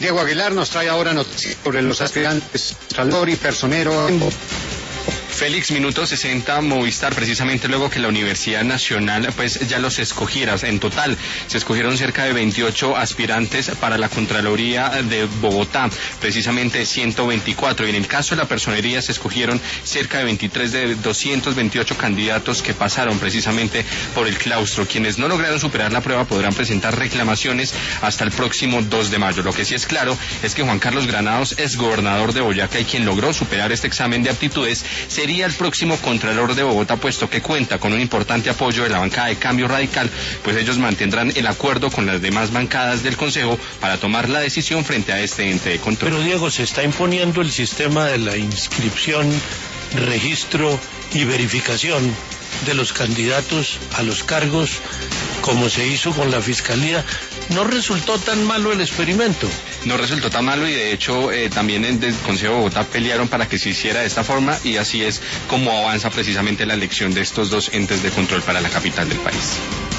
Diego Aguilar nos trae ahora noticias sobre los aspirantes Contralor y Personero. Félix, minuto 60, Movistar, precisamente luego que la Universidad Nacional pues ya los escogiera. En total se escogieron cerca de 28 aspirantes para la Contraloría de Bogotá, precisamente 124, y en el caso de la Personería se escogieron cerca de 23 de 228 candidatos que pasaron precisamente por el claustro. Quienes no lograron superar la prueba podrán presentar reclamaciones hasta el próximo 2 de mayo. Lo que sí es claro es que Juan Carlos Granados, exgobernador de Boyacá y quien logró superar este examen de aptitudes, sería el próximo Contralor de Bogotá, puesto que cuenta con un importante apoyo de la bancada de Cambio Radical, pues ellos mantendrán el acuerdo con las demás bancadas del Consejo para tomar la decisión frente a este ente de control. Pero Diego, se está imponiendo el sistema de la inscripción, registro y verificación de los candidatos a los cargos, como se hizo con la Fiscalía. ¿No resultó tan malo el experimento? No resultó tan malo, y de hecho también en el Consejo de Bogotá pelearon para que se hiciera de esta forma, y así es como avanza precisamente la elección de estos dos entes de control para la capital del país.